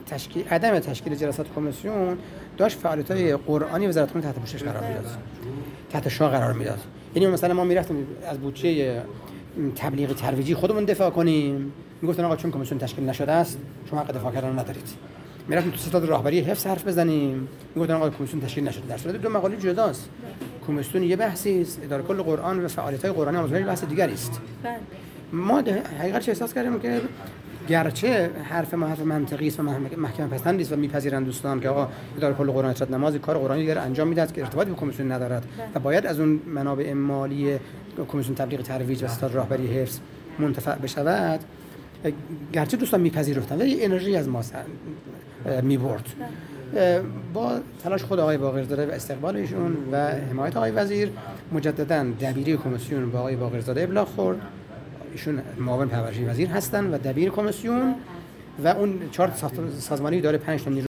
عدم تشکیل جلسات کمیسیون داشت فعالیت‌های قرآنی وزارت خونه تحت پوشش قرار میداد، تحت شعاع قرار میداد. یعنی مثلا ما میرفتیم از بودجه تبلیغ ترویجی خودمون دفاع کنیم، میگفتن آقا چون کمیسیون تشکیل نشده است شما حق دفاع کردن ندارید. میرفتیم تو ستاد راهبری حفظ حرف بزنیم، میگفتن آقا کمیسیون تشکیل نشده. در صورت دو مقاله جداست. کمیسیون یه بحثی است، اداره کل قرآن و فعالیت‌های قرآنی آموزشی بحث دیگری است. ما حقیقتش احساس کردیم که گرچه حرف ما حرف منطقی است و محکم پسندی است و میپذیرند دوستان که آقا اداره کل قرآن ارشاد نماز کار قرآنی دیگر انجام میدهد که ارتباطی به کمیسیون ندارد و باید از اون منابع مالی کمیسیون تبلیغ ترویج و ستاد راهبری حفظ منتفع بشود، گرچه دوستان میپذیرفتند ولی انرژی از ما میبرد. با تلاش خود آقای باقرزاده و استقبال ایشون و حمایت آقای وزیر مجددا دبیری کمیسیون با آقای باقرزاده ابلاغ خورد. ایشون معاون پرورشی وزیر هستن و دبیر کمیسیون و اون چارت سازمانی داره 5 تا